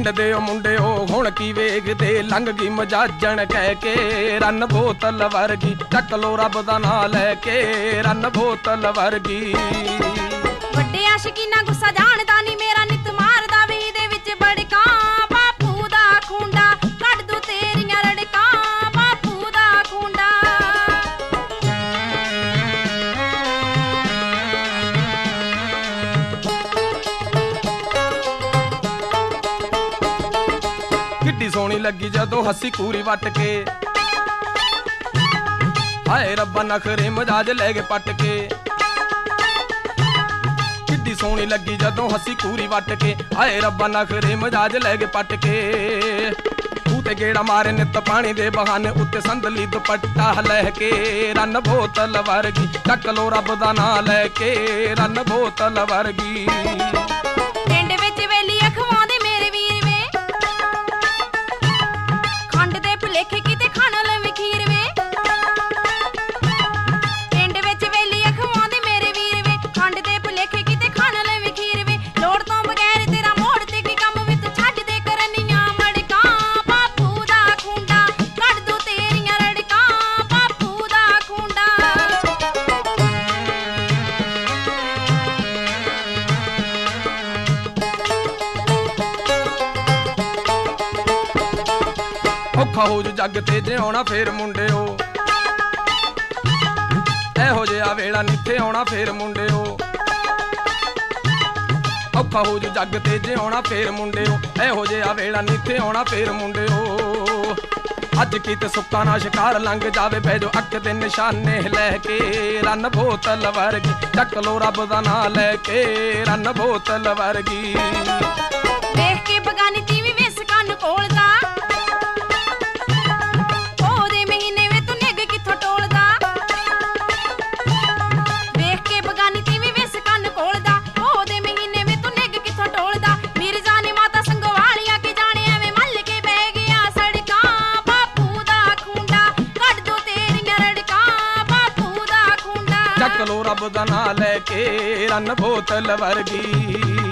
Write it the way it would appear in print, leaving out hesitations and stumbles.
ਪਿੰਡ ਦੇ ਉਹ ਮੁੰਡੇ ਉਹ ਹੁਣ ਕੀ ਵੇਖਦੇ, ਲੰਘ ਗਈ ਮਜਾਜਣ ਕਹਿ ਕੇ ਰੰਨ ਬੋਤਲ ਵਰਗੀ, ਚੱਕ ਲੋ ਰੱਬ ਦਾ ਨਾਂ ਲੈ ਕੇ ਰੰਨ ਬੋਤਲ ਵਰਗੀ। ਵੱਡੇ ਆਸ਼ਕੀਨਾ ਗੁੱਸਾ ਜਾਣਦਾ ਨੀ ਮੇਰਾ, ਨਿਤ ਮਾਰਦਾ ਵੀ ਦੇ ਵਿੱਚ ਬੜਕਾਂ, ਬਾਪੂ ਦਾ ਖੁੰਡਾ ਕੱਢ ਦੂ ਤੇਰੀਆਂ ਰੜਕਾਂ, ਬਾਪੂ ਦਾ ਖੁੰਡਾ। ਕਿੱਡੀ ਸੋਹਣੀ ਲੱਗੀ ਜਦੋਂ ਹੱਸੀ ਕੂਰੀ ਵੱਟ ਕੇ, ਹਾਏ ਰੱਬਾ ਨਖਰੇ ਮਜਾਜ ਲੈ ਕੇ ਪੱਟ ਕੇ। ਕਿੱਡੀ ਸੋਹਣੀ ਲੱਗੀ ਜਦੋਂ ਹੱਸੀ ਕੂਰੀ ਵੱਟ ਕੇ, ਹਾਏ ਰੱਬਾ ਨਖਰੇ ਮਜਾਜ ਲੈ ਕੇ ਪੱਟ ਕੇ। ਤੂੰ ਤੇ ਗੇੜਾ ਮਾਰੇ ਨਿੱਤ ਪਾਣੀ ਦੇ ਬਹਾਨੇ, ਉੱਤੇ ਸੰਦਲੀ ਦੁਪੱਟਾ ਲੈ ਕੇ ਰੰਨ ਬੋਤਲ ਵਰਗੀ, ਚੱਕ ਲੋ ਰੱਬ ਦਾ ਨਾਂ ਲੈ ਕੇ ਰੰਨ ਬੋਤਲ ਵਰਗੀ। ਪਿੰਡ ਵਿੱਚ ਵੇਲੀ ਅਖਵਾਉਂਦੇ ਮੇਰੇ ਵੀਰ ਵੇ, ਖੰਡ ਦੇ ਭੁਲੇਖੇ ਕਿਤੇ ਖਾਣ ਲਵੇਂ ਖੀਰ ਵੇ। ਪਿੰਡ ਵਿੱਚ ਵੇਲੀ ਅਖਵਾਉਂਦੇ ਮੇਰੇ ਵੀਰ ਵੇ, ਖੰਡ ਦੇ ਭੁਲੇਖੇ ਕਿਤੇ ਖਾਣ ਲਵੇਂ ਖੀਰ ਵੇ। ਲੋੜ ਤੋਂ ਬਗੈਰ ਤੇਰਾ ਮੋੜ ਤੇ ਕੀ ਕੰਮ ਵੀ ਤੂੰ ਛੱਡ ਦੇ ਕਰਨੀਆਂ ਮੜਕਾਂ, ਬਾਪੂ ਦਾ ਖੁੰਡਾ ਕੱਢ ਦੂ ਤੇਰੀਆਂ ਰੜਕਾਂ, ਬਾਪੂ ਦਾ ਖੁੰਡਾ। ਔਖਾ ਹੋ ਜੂ ਜੱਗ ਤੇ ਜਿਉਣਾ ਫੇਰ ਮੁੰਡਿਓ, ਇਹੋ ਜਿਹਾ ਵੇਲਾ ਨਿੱਥੇ ਆਉਣਾ ਫੇਰ ਮੁੰਡਿਓ। ਔਖਾ ਹੋ ਜੂ ਜੱਗ ਤੇ ਜਿਉਣਾ ਫੇਰ ਮੁੰਡਿਓ, ਇਹੋ ਜਿਹਾ ਵੇਲਾ ਨਿੱਥੇ ਆਉਣਾ ਫੇਰ ਮੁੰਡਿਓ। ਅੱਜ ਕਿਤੇ ਸੁੱਕਾ ਨਾ ਸ਼ਿਕਾਰ ਲੰਘ ਜਾਵੇ, ਬਹਿ ਜੋ ਅੱਖ ਦੇ ਨਿਸ਼ਾਨੇ ਲੈ ਕੇ ਰੰਨ ਬੋਤਲ ਵਰਗੀ, ਚੱਕ ਲੋ ਰੱਬ ਦਾ ਨਾਂ ਲੈ ਕੇ ਰੰਨ ਬੋਤਲ ਵਰਗੀ। ਵੇਖ ਕੇ ਬਗਾਨੀ ਤੀਵੀਂ ਵੇਸ ਕੰਨ ਕੋਲਦਾ, ਉਹਦੇ ਮਹੀਨੇ ਵੇ ਤੂੰ ਨਿੱਘ ਕਿੱਥੋਂ ਟੋਲਦਾ। ਵੇਖ ਕੇ ਬਗਾਨੀ ਤੀਵੀਂ ਵੇਸ ਕੰਨ ਕੋਲਦਾ, ਉਹਦੇ ਮਹੀਨੇ ਵੇ ਤੂੰ ਨਿੱਘ ਕਿੱਥੋਂ ਟੋਲਦਾ। ਮਿਰਜ਼ਾ ਨੇ ਮਾਤਾ ਸੰਗਵਾਲੀਆਂ ਕੇ ਜਾਣੇ ਐਵੇਂ ਮੱਲ ਕੇ ਬਹਿ ਗਿਆ ਸੜਕਾਂ, ਬਾਪੂ ਦਾ ਖੁੰਡਾ ਕੱਢ ਦੂ ਤੇਰੀਆਂ ਰੜਕਾਂ, ਬਾਪੂ ਦਾ ਖੁੰਡਾ। ਚੱਕ ਲੋ ਰੱਬ ਦਾ ਨਾਂ ਲੈ ਕੇ ਰੰਨ ਬੋਤਲ ਵਰਗੀ।